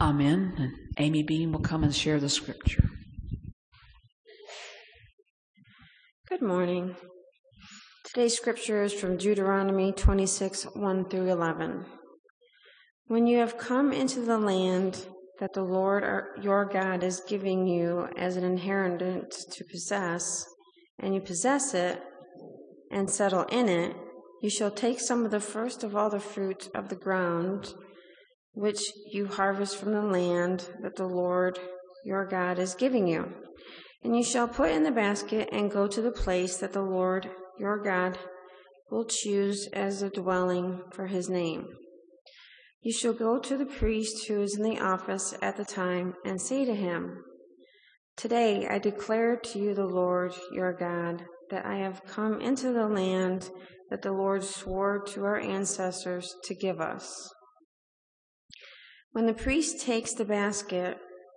Amen. And Amy Beam will come and share the scripture. Good morning. Today's scripture is from Deuteronomy 26, 1 through 11. When you have come into the land that the Lord your God is giving you as an inheritance to possess, and you possess it and settle in it, you shall take some of the first of all the fruit of the ground, which you harvest from the land that the Lord your God is giving you. And you shall put in the basket and go to the place that the Lord your God will choose as a dwelling for his name. You shall go to the priest who is in the office at the time and say to him, Today I declare to you the Lord your God that I have come into the land that the Lord swore to our ancestors to give us. When the priest takes the basket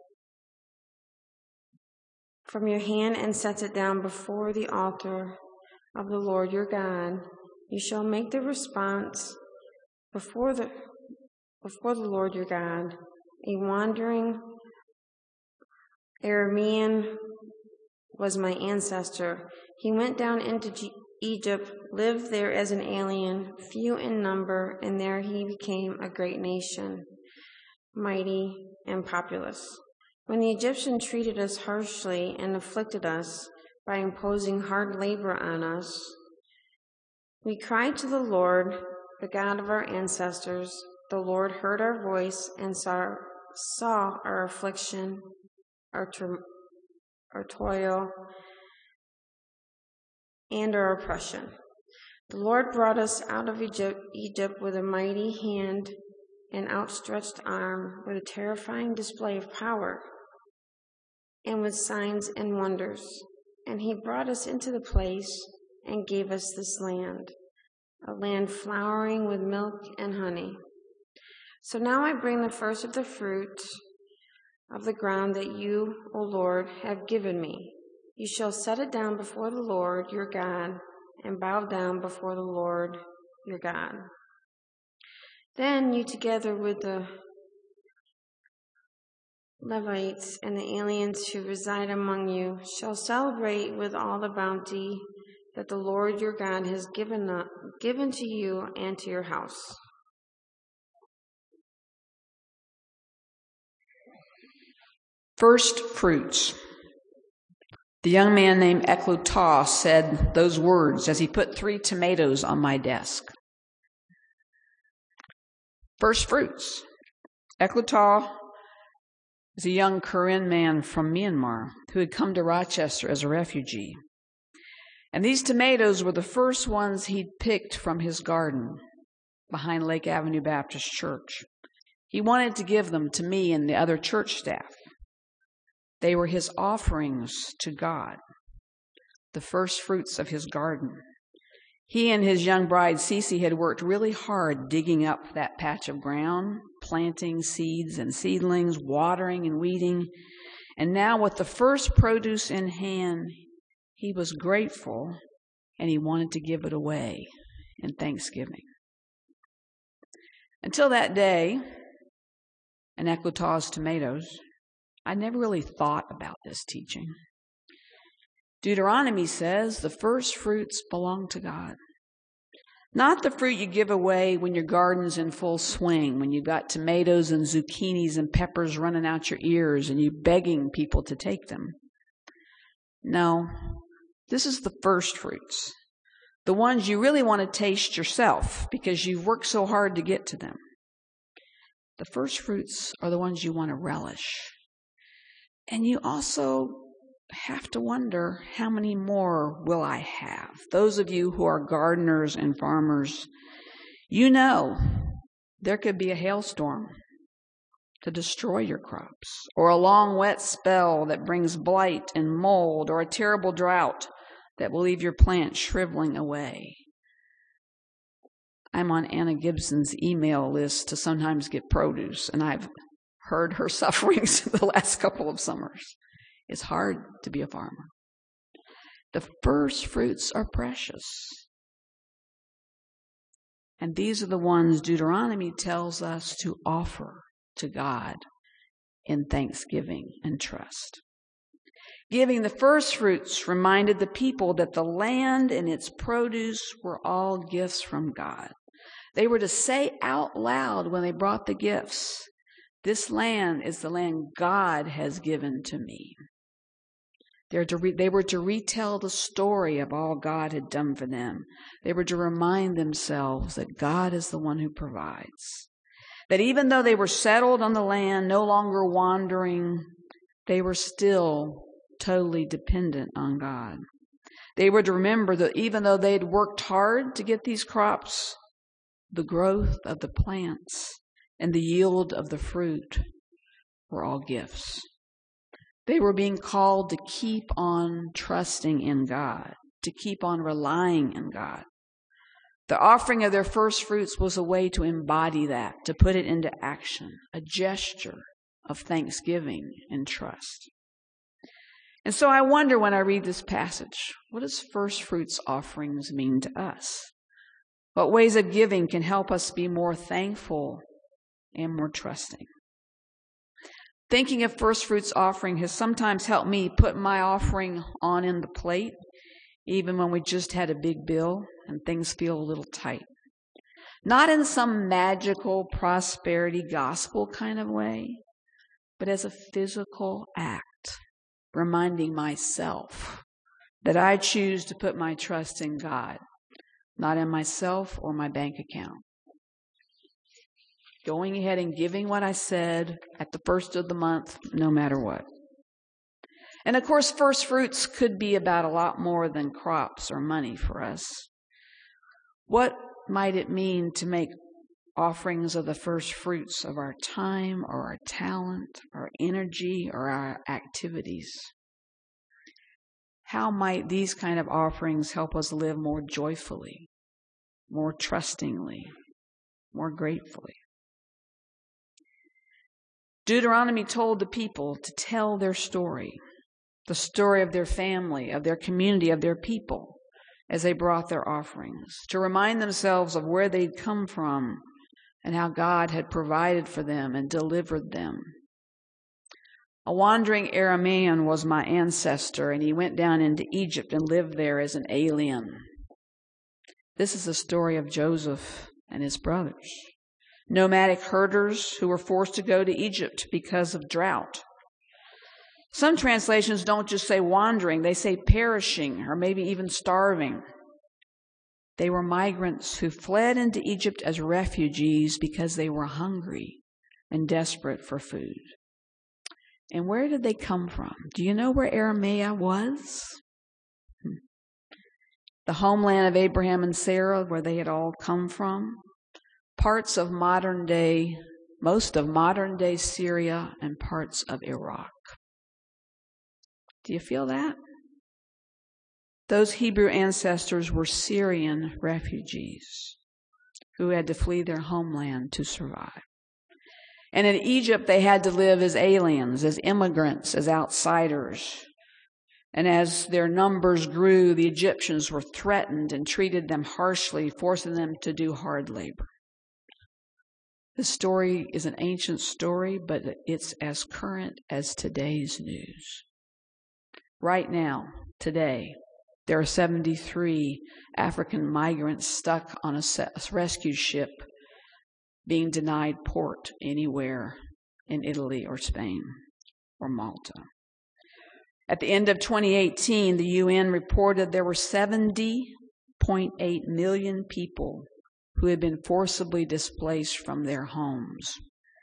from your hand and sets it down before the altar of the Lord your God, you shall make the response before the Lord your God. A wandering Aramean was my ancestor. He went down into Egypt, lived there as an alien, few in number, and there he became a great nation, mighty and populous. When the Egyptians treated us harshly and afflicted us by imposing hard labor on us, we cried to the Lord, the God of our ancestors. The Lord heard our voice and saw our affliction, our toil, and our oppression. The Lord brought us out of Egypt with a mighty hand and outstretched arm, with a terrifying display of power, and with signs and wonders. And he brought us into the place and gave us this land, a land flowering with milk and honey. So now I bring the first of the fruit of the ground that you, O Lord, have given me. You shall set it down before the Lord your God, and bow down before the Lord your God. Then you, together with the Levites and the aliens who reside among you, shall celebrate with all the bounty that the Lord your God has given to you and to your house. First fruits. The young man named Eclutah said those words as he put 3 tomatoes on my desk. First fruits. Eclutah is a young Karen man from Myanmar who had come to Rochester as a refugee. And these tomatoes were the first ones he'd picked from his garden behind Lake Avenue Baptist Church. He wanted to give them to me and the other church staff. They were his offerings to God, the first fruits of his garden. He and his young bride, Cece, had worked really hard digging up that patch of ground, planting seeds and seedlings, watering and weeding. And now with the first produce in hand, he was grateful and he wanted to give it away in thanksgiving. Until that day, and Eclutah's tomatoes, I never really thought about this teaching. Deuteronomy says the first fruits belong to God. Not the fruit you give away when your garden's in full swing, when you've got tomatoes and zucchinis and peppers running out your ears and you're begging people to take them. No, this is the first fruits, the ones you really want to taste yourself because you've worked so hard to get to them. The first fruits are the ones you want to relish. And you also have to wonder, how many more will I have? Those of you who are gardeners and farmers, you know there could be a hailstorm to destroy your crops, or a long wet spell that brings blight and mold, or a terrible drought that will leave your plant shriveling away. I'm on Anna Gibson's email list to sometimes get produce, and I've heard her sufferings the last couple of summers. It's hard to be a farmer. The first fruits are precious. And these are the ones Deuteronomy tells us to offer to God in thanksgiving and trust. Giving the first fruits reminded the people that the land and its produce were all gifts from God. They were to say out loud when they brought the gifts, "This land is the land God has given to me." They were to retell the story of all God had done for them. They were to remind themselves that God is the one who provides. That even though they were settled on the land, no longer wandering, they were still totally dependent on God. They were to remember that even though they had worked hard to get these crops, the growth of the plants and the yield of the fruit were all gifts. They were being called to keep on trusting in God, to keep on relying in God. The offering of their first fruits was a way to embody that, to put it into action, a gesture of thanksgiving and trust. And so I wonder when I read this passage, what does first fruits offerings mean to us? What ways of giving can help us be more thankful and more trusting? Thinking of first fruits offering has sometimes helped me put my offering on in the plate, even when we just had a big bill and things feel a little tight. Not in some magical prosperity gospel kind of way, but as a physical act, reminding myself that I choose to put my trust in God, not in myself or my bank account. Going ahead and giving what I said at the first of the month, no matter what. And of course, first fruits could be about a lot more than crops or money for us. What might it mean to make offerings of the first fruits of our time or our talent, our energy, or our activities? How might these kind of offerings help us live more joyfully, more trustingly, more gratefully? Deuteronomy told the people to tell their story, the story of their family, of their community, of their people, as they brought their offerings, to remind themselves of where they'd come from and how God had provided for them and delivered them. A wandering Aramean was my ancestor, and he went down into Egypt and lived there as an alien. This is the story of Joseph and his brothers. Nomadic herders who were forced to go to Egypt because of drought. Some translations don't just say wandering, they say perishing or maybe even starving. They were migrants who fled into Egypt as refugees because they were hungry and desperate for food. And where did they come from? Do you know where Aramea was? The homeland of Abraham and Sarah, where they had all come from. Parts of most of modern day Syria and parts of Iraq. Do you feel that? Those Hebrew ancestors were Syrian refugees who had to flee their homeland to survive. And in Egypt, they had to live as aliens, as immigrants, as outsiders. And as their numbers grew, the Egyptians were threatened and treated them harshly, forcing them to do hard labor. This story is an ancient story, but it's as current as today's news. Right now, today, there are 73 African migrants stuck on a rescue ship being denied port anywhere in Italy or Spain or Malta. At the end of 2018, the UN reported there were 70.8 million people who had been forcibly displaced from their homes.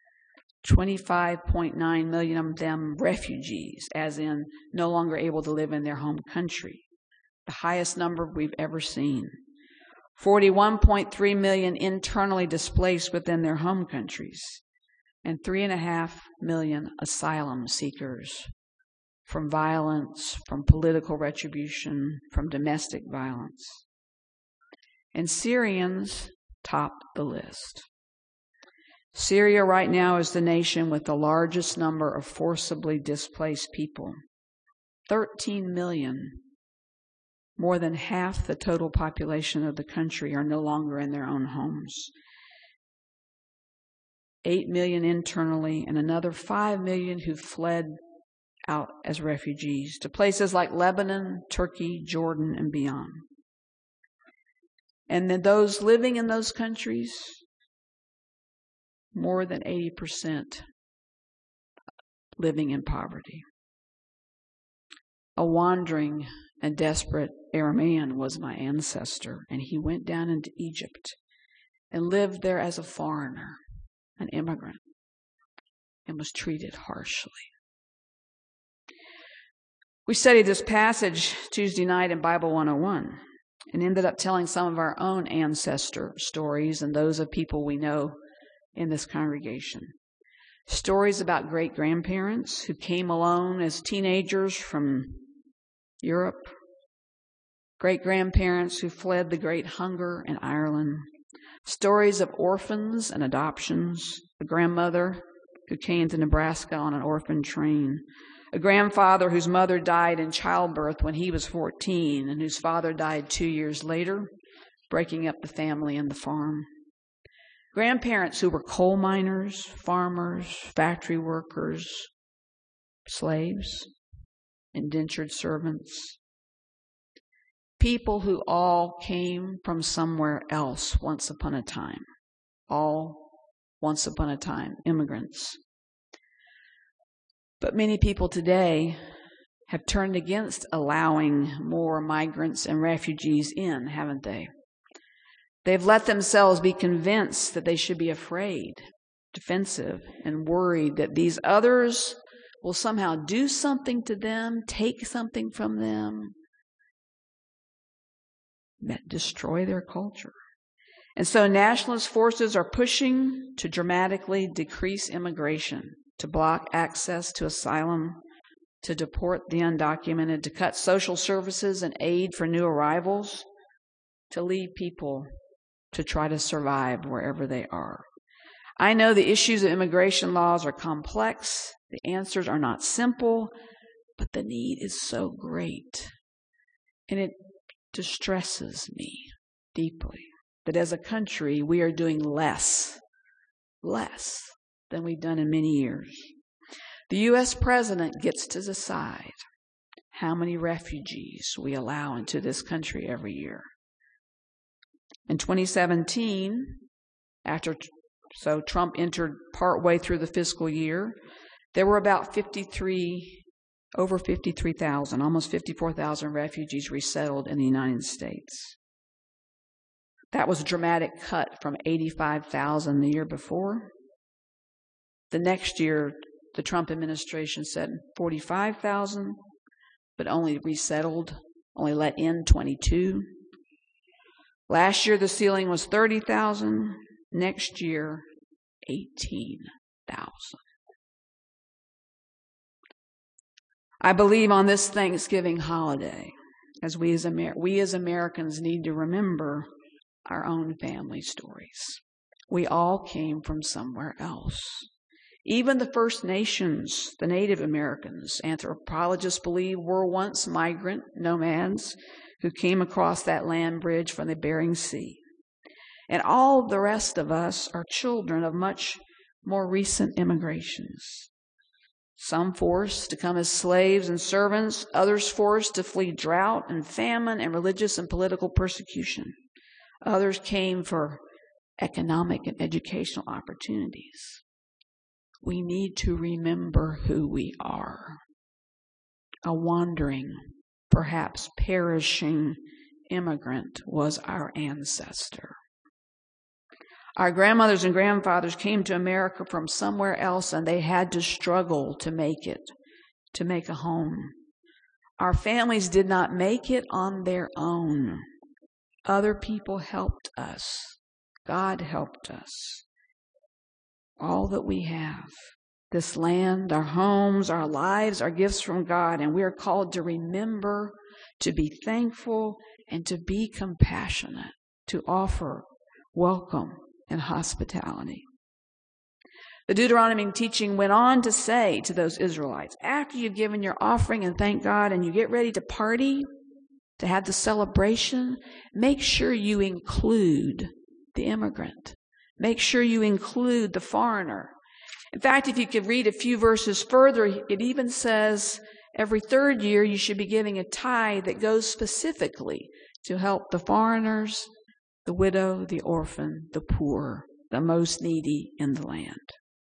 25.9 million of them refugees, as in no longer able to live in their home country, the highest number we've ever seen. 41.3 million internally displaced within their home countries, and 3.5 million asylum seekers from violence, from political retribution, from domestic violence. And Syrians top the list. Syria right now is the nation with the largest number of forcibly displaced people. 13 million, more than half the total population of the country, are no longer in their own homes. 8 million internally, and another 5 million who fled out as refugees to places like Lebanon, Turkey, Jordan, and beyond. And then those living in those countries, more than 80% living in poverty. A wandering and desperate Aramean was my ancestor, and he went down into Egypt and lived there as a foreigner, an immigrant, and was treated harshly. We studied this passage Tuesday night in Bible 101 and ended up telling some of our own ancestor stories and those of people we know in this congregation. Stories about great-grandparents who came alone as teenagers from Europe, great-grandparents who fled the Great Hunger in Ireland, stories of orphans and adoptions, a grandmother who came to Nebraska on an orphan train, a grandfather whose mother died in childbirth when he was 14 and whose father died 2 years later, breaking up the family and the farm. Grandparents who were coal miners, farmers, factory workers, slaves, indentured servants. People who all came from somewhere else once upon a time. All once upon a time, immigrants. But many people today have turned against allowing more migrants and refugees in, haven't they? They've let themselves be convinced that they should be afraid, defensive, and worried that these others will somehow do something to them, take something from them, that destroy their culture. And so nationalist forces are pushing to dramatically decrease immigration, to block access to asylum, to deport the undocumented, to cut social services and aid for new arrivals, to leave people to try to survive wherever they are. I know the issues of immigration laws are complex, the answers are not simple, but the need is so great. And it distresses me deeply that as a country we are doing less than we've done in many years. The U.S. president gets to decide how many refugees we allow into this country every year. In 2017, Trump entered partway through the fiscal year, there were about over 53,000, almost 54,000 refugees resettled in the United States. That was a dramatic cut from 85,000 the year before. The next year, the Trump administration said 45,000, but only let in 22. Last year, the ceiling was 30,000. Next year, 18,000. I believe on this Thanksgiving holiday, as we as Americans need to remember our own family stories. We all came from somewhere else. Even the First Nations, the Native Americans, anthropologists believe were once migrant nomads who came across that land bridge from the Bering Sea. And all the rest of us are children of much more recent immigrations. Some forced to come as slaves and servants, others forced to flee drought and famine and religious and political persecution. Others came for economic and educational opportunities. We need to remember who we are. A wandering, perhaps perishing immigrant was our ancestor. Our grandmothers and grandfathers came to America from somewhere else, and they had to struggle to make it, to make a home. Our families did not make it on their own. Other people helped us. God helped us. All that we have, this land, our homes, our lives, are gifts from God, and we are called to remember, to be thankful, and to be compassionate, to offer welcome and hospitality. The Deuteronomy teaching went on to say to those Israelites, after you've given your offering and thank God and you get ready to party, to have the celebration, make sure you include the immigrant. Make sure you include the foreigner. In fact, if you could read a few verses further, it even says every third year you should be giving a tithe that goes specifically to help the foreigners, the widow, the orphan, the poor, the most needy in the land.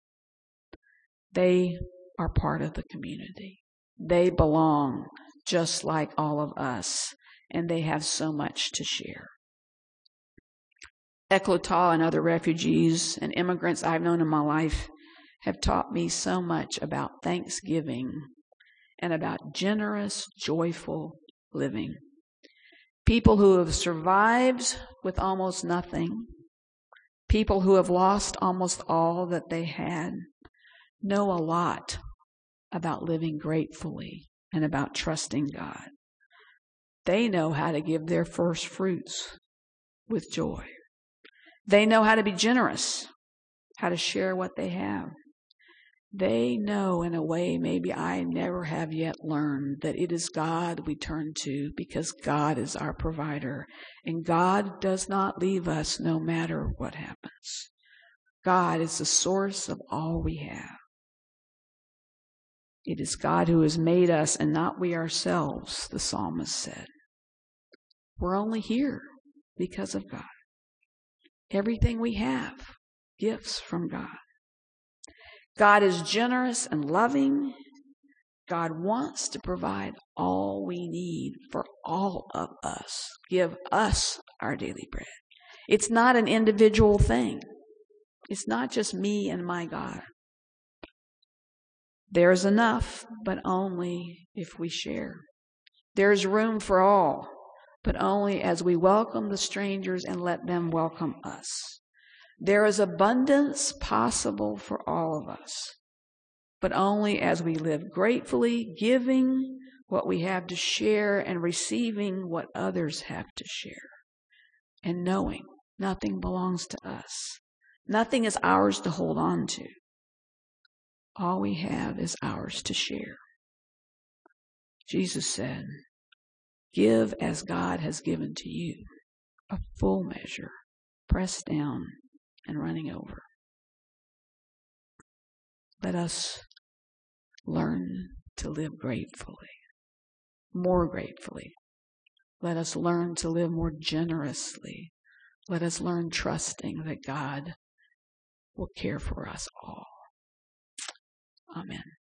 They are part of the community. They belong just like all of us, and they have so much to share. Eklutah and other refugees and immigrants I've known in my life have taught me so much about thanksgiving and about generous, joyful living. People who have survived with almost nothing, people who have lost almost all that they had, know a lot about living gratefully and about trusting God. They know how to give their first fruits with joy. They know how to be generous, how to share what they have. They know in a way maybe I never have yet learned that it is God we turn to because God is our provider. And God does not leave us no matter what happens. God is the source of all we have. It is God who has made us and not we ourselves, the psalmist said. We're only here because of God. Everything we have, gifts from God. God is generous and loving. God wants to provide all we need for all of us. Give us our daily bread. It's not an individual thing. It's not just me and my God. There's enough, but only if we share. There's room for all, but only as we welcome the strangers and let them welcome us. There is abundance possible for all of us, but only as we live gratefully, giving what we have to share and receiving what others have to share, and knowing nothing belongs to us. Nothing is ours to hold on to. All we have is ours to share. Jesus said, "Give as God has given to you, a full measure, pressed down and running over." Let us learn to live gratefully, more gratefully. Let us learn to live more generously. Let us learn trusting that God will care for us all. Amen.